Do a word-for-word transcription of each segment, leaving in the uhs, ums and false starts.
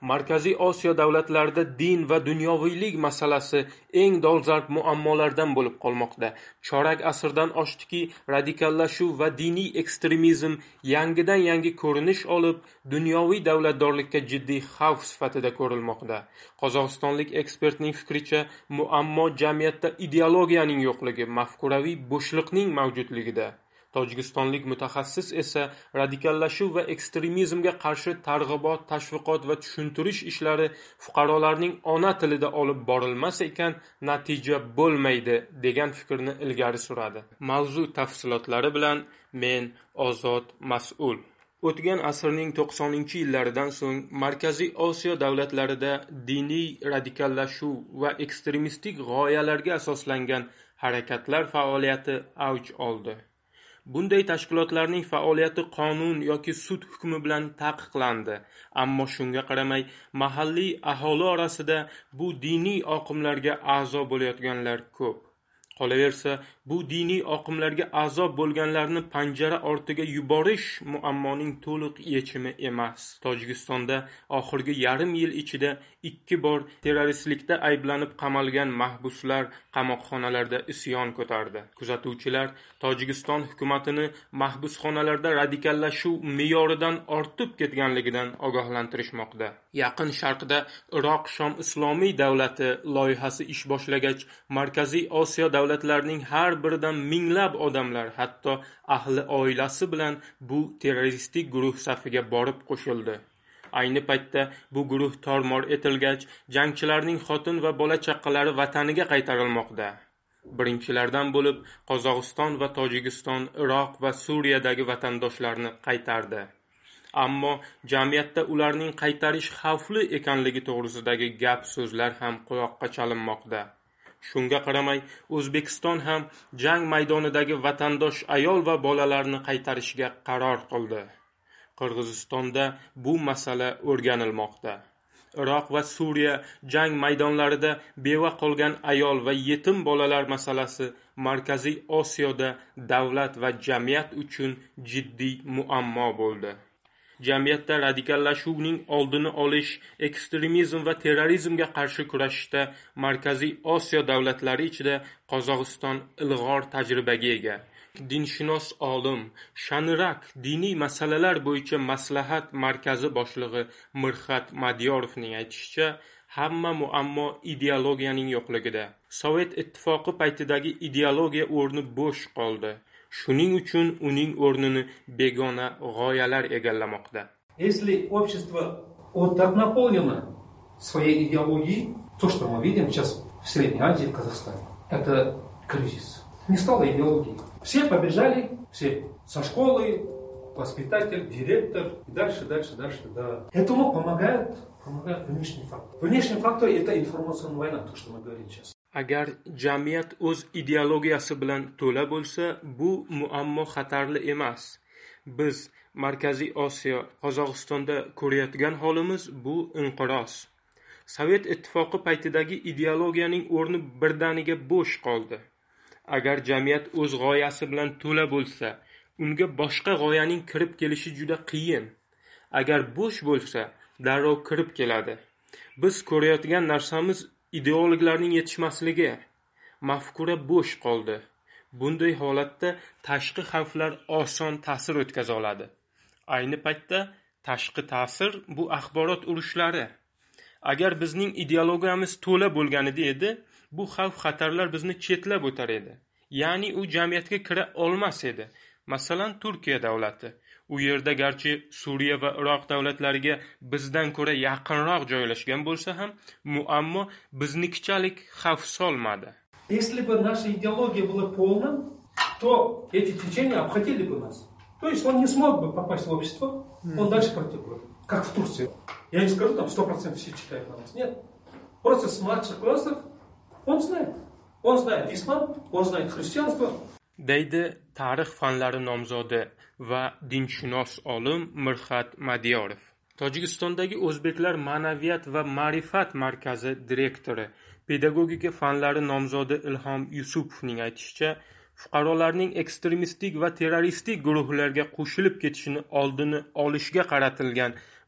Markaziy Osiyo davlatlarida din va dunyoviylik masalasi eng dolzarb muammolardan bo'lib qolmoqda. Chorak asrdan oshdiki, radikallashuv va diniy ekstremizm yangidan-yangi ko'rinish olib, dunyoviy davlatdorlikka jiddiy xavf sifatida ko'rilmoqda. Qozog'istonlik ekspertning fikricha, muammo jamiyatda ideologiyaning yo'qligi, mafkuraviy bo'shliqning mavjudligida. Tojikistonlik mutaxassis esa radikallashuv va ekstremizmga qarshi targ'ibot, tashviqot va tushuntirish ishlari fuqarolarning ona tilida olib borilmas ekan, natija bo'lmaydi degan fikrni ilgari suradi. Mavzu tafsilotlari bilan men Ozod Mas'ul. O'tgan asrning to'qsoninchi yillaridan so'ng Markaziy Osiyo davlatlarida diniy radikallashuv va ekstremistik g'oyalarga asoslangan harakatlar faoliyati avj oldi. Bunday tashkilotlarning faoliyati qonun yoki sud hukmi bilan taqiqlandi, ammo shunga qaramay mahalliy aholi orasida bu diniy oqimlarga a'zo bo'layotganlar ko'p. Qolaversa, bu diniy oqimlarga a'zo bo'lganlarni panjara ortiga yuborish muammoning to'liq yechimi emas. Tojikistonda oxirgi yarim yil ichida ikki bor terroristlikda ayblanib qamalgan mahbuslar qamoqxonalarda isyon ko'tardi. Kuzatuvchilar Tojikiston hukumatini mahbusxonalarda radikallashuv me'yoridan ortib ketganligidan ogohlantirishmoqda. Yaqin Sharqda Iroq Shom Islomiy davlati loyihasi ish boshlagach, Markaziy Osiyo davlatlarining har biridan minglab odamlar, hatto ahli oilasi bilan bu terroristik guruh safiga borib qo'shildi. Ayni paytda bu guruh tormor etilgach, jangchilarning xotin va bola chaqqalari vataniga qaytarilmoqda. Birinchilardan bo'lib Qozog'iston va Tojikiston Iroq va Suriyadagi vatandoshlarni qaytardi. Ammo jamiyatda ularning qaytarish xavfli ekanligi to'g'risidagi gap so'zlar ham quloqqa chalinmoqda. Shunga qaramay, O'zbekiston ham jang maydonidagi vatandosh ayol va bolalarni qaytarishga qaror qildi. Qirg'izistonda bu masala o'rganilmoqda. Iroq va Suriya jang maydonlarida beva qolgan ayol va yetim bolalar masalasi Markaziy Osiyoda davlat va jamiyat uchun jiddiy muammo bo'ldi. Jamiyatda radikallashuvning oldini olish, ekstremizm va terrorizmga qarshi kurashishda Markaziy Osiyo davlatlari ichida Qozog'iston ilg'or tajribaga ega. Dinshunos olim Shanirak diniy masalalar bo'yicha maslahat markazi boshlig'i Mirxat Madiyorovning aytishicha, hamma muammo ideologiyaning yo'qligida. Sovet ittifoqi paytidagi ideologiya o'rni bo'sh qoldi. Shuning uchun uning o'rnini begona g'oyalar egallamoqda. Если общество вот так наполнено своей идеологией, то, что мы видим сейчас в Средней Азии, в Казахстане, это кризис. Не стало идеологии. Все побежали, все со школы, воспитатель, директор, и дальше, дальше, дальше, да. Этому помогает, помогает внешний фактор. Внешний фактор – это информационная война, то, что мы говорим сейчас. Agar jamiyat o'z ideologiyasi bilan to'la bo'lsa, bu muammo xatarli emas. Biz Markaziy Osiyo, Qozog'istonda ko'rayotgan holimiz bu inqiroz. Sovet ittifoqi paytidagi ideologiyaning o'rni birdaniga bo'sh qoldi. Agar jamiyat o'z g'oyasi bilan to'la bo'lsa, unga boshqa g'oyaning kirib kelishi juda qiyin. Agar bo'sh bo'lsa, darrov kirib keladi. Biz ko'rayotgan narsamiz ideologlarning yetishmasligi, mafkura bo'sh qoldi. Bunday holatda tashqi xavflar oson ta'sir o'tkaza oladi. Ayni paytda tashqi ta'sir bu axborot urushlari. Agar bizning ideologiyamiz to'la bo'lganida edi, bu xavf-xatarlar bizni chetlab o'tar edi. Ya'ni u jamiyatga kira olmas edi. Masalan, Turkiya davlati. U yerda garchi Suriya va Iroq davlatlariga bizdan ko'ra yaqinroq joylashgan bo'lsa ham, muammo biznikichalik xavf solmadi. Если бы наша идеология была полным, то эти течения обходили бы нас. То есть он не смог бы попасть в общество, он дальше протек бы, как в Турции. Я не скажу, там сто процентов все читают на нас. Нет. Просто с младших классов он знает. Он знает ислам, он знает христианство. Deydi tarix fanlari nomzodi va dinshunos olim Mirxat Madiyorov. Tojikistondagi O'zbeklar ma'naviyat va ma'rifat markazi direktori, pedagogika fanlari nomzodi Ilhom Yusupovning aytishicha, fuqarolarning ekstremistik va terroristik guruhlarga qo'shilib ketishini oldini olishga qaratilgan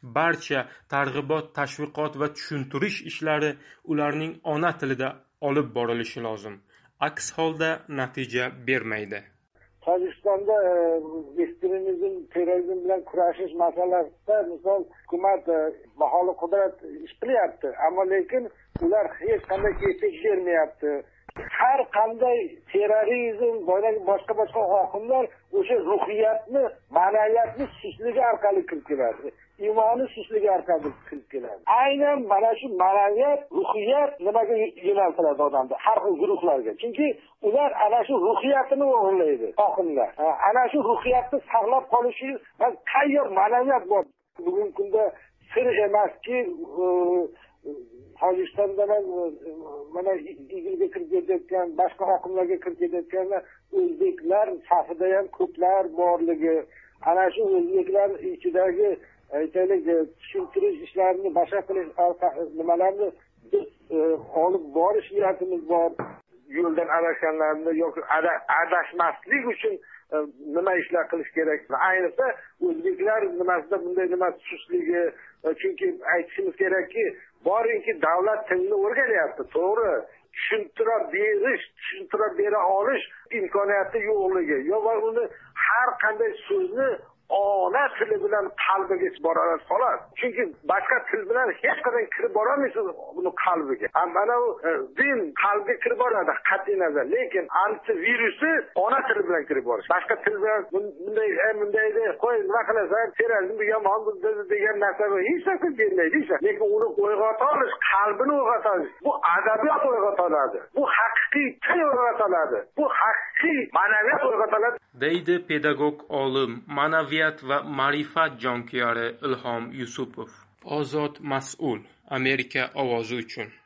barcha targ'ibot, tashviqot va tushuntirish ishlari ularning ona tilida olib borilishi lozim. Aks holda natija bermaydi. Tojikistonda ekstremizm, terrorizm bilan kurashish masalasida misol hukumat baholi qudrat ish qilyapti, ammo lekin ular hech qanday efekt bermayapti. Har qanday terrorizm, boshqa boshqa oqimlar o'sha ruhiyatni, ma'naviyatni sustligi orqali kirib keladi. Iymoni sustligi orqali kirib keladi. Aynan mana shu ma'naviyat, ruhiyat nimaga yo'naltiradi odamni, har xil guruhlarga. Chunki ular ana shu ruhiyatini o'g'irlaydi, oqimlar. Ana shu ruhiyatni saqlab qolish uchun tayyor ma'naviyat bor. Bugungi kunda sir emaski, Tojikistonda mana igilga kirib ketayotgan, boshqa oqimlarga kirib ketayotganlar o'zbeklar safida ham ko'plar borligi, ana shu o'zbeklar ichidagi aytaylik tushuntirish ishlarini boshqa qilish nimalarni biz olib borish niyatimiz bor. Yo'ldan adashganlarni yoki adashmaslik uchun nima ishlar qilish kerak? Ayniqsa o'zbeklar nimasida bunday nima sustligi, chunki aytishimiz kerakki, boringki davlat tilni o'rganyapti, to'g'ri. Tushuntirib berish, tushuntirib bera olish imkoniyati yo'qligi, yo uni har qanday so'zni ona tili bilan qalbiga boradi xolos. Chunki boshqa til bilan hech qanday kirib bora olmaysiz uni qalbiga. Mana u din qalbiga kirib boradi qat'iy nazar, lekin antivirusi ona tili bilan kirib borish. Boshqa til bilan bunday bunday qo'y nima qilasan, terrorizm yomon degan narsaga hech narsa bermaydi. Lekin uni uyg'ota olish, qalbini uyg'ota olish, bu adabiyot uyg'ota oladi. Bu haqiqiy til uyg'ota oladi. Bu haqiqiy ma'naviyat uyg'ota oladi. Deydi pedagog olim, ma'naviyat va ma'rifat jonkuyari Ilhom Yusupov. Ozod mas'ul Amerika ovozi uchun.